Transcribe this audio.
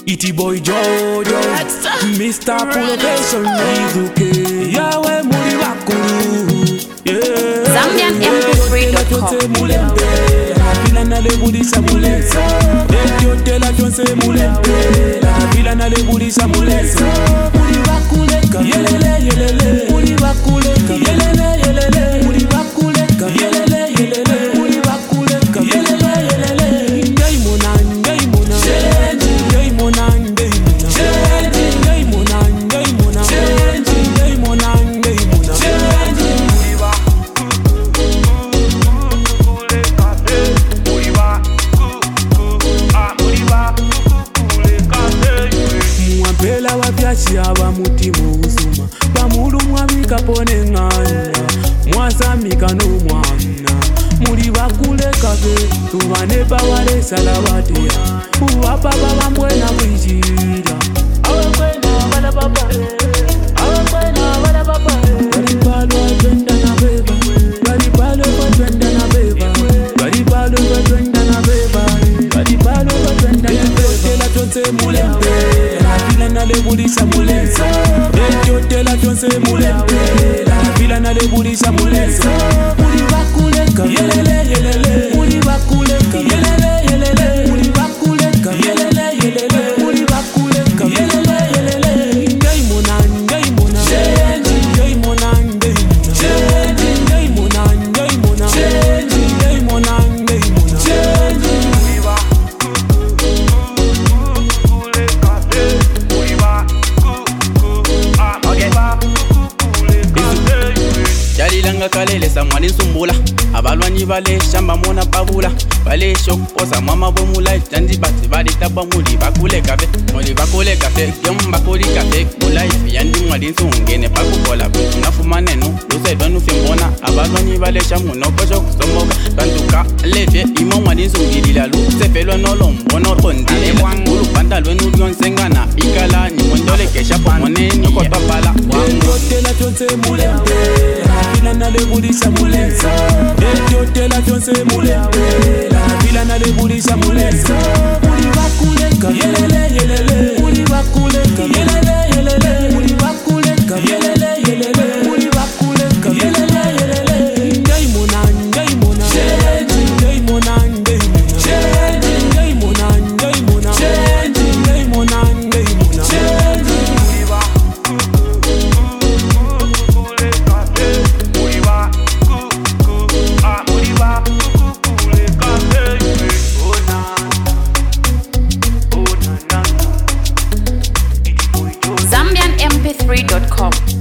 Iti boy Jojo Mr. Profession Nizuke Yawe muri bakuru ZambianMP3.com Vila nalebudisha mulenso Ekyotela kyonse mulempe Vila nalebudisha mulenso Muri bakuleka Yelele yelele Muri bakuleka Yelele yelele Muri bakuleka Yelele yelele Muri bakuleka Yelele yelele Ngay mona Ngay mona Ngay mona Ngay mona Ngay mona Ngay mona Ngay mona Mwapela wapyachi aba mutima uzuma Bamulu mwabika pone nganya Mwasamika no mwana Muri bakuleka be Tubane bawale salabatea Uwapa baba mwena mwijira Awekwena wala baba Awekwena wala baba Baribalo wajwenda na beba Baribalo wajwenda na beba Baribalo wajwenda na beba Baribalo wajwenda na beba Tela tonse mulempe Vila nalebudisha mulenso Ekyotela kyonse mulempe Vila nalebudisha mulenso Muri bakuleka Yelele yelele Muri bakuleka Yelele yelele Muri bakuleka Yelele yelele Muri bakuleka Yelele yelele Ngay mona Ngay mona Ngay mona Ngay mona Ngay mona Ngay mona Ngay mona Jalilanga kalele samwani nsumbula Abalwanyi bale shamba mona pabula Bale shokosa mama bomula Jandi bati bali taba muli bakule kafe Muli bakule kafe Gyomba kuri kafe Mulaifi yandi mwadi nsungene Pakukola Nafuma nenu Luse donu fimbona Abalwanyi bale shamu noko shoko somoga Bantuka lefe Imo mwadi nsungilila Luse felwa nolo mbono kondile Ulu panda lwenu lyonsengana Ikala ni mwendole kesha pamoneni Kotwa pala Ekyotela kyonse mulempe Vila nalebudisha mulenso Ekyotela kyonse mulempe Vila nalebudisha mulenso Muri bakuleka Yelele yelele Muri bakuleka Yelele yelele Muri bakuleka Yelele yelele Muri bakuleka Yelele yelele Ngay mona Ngay mona Ngay mona Ngay mona Ngay mona Ngay mona Ngay mona ZambianMP3.com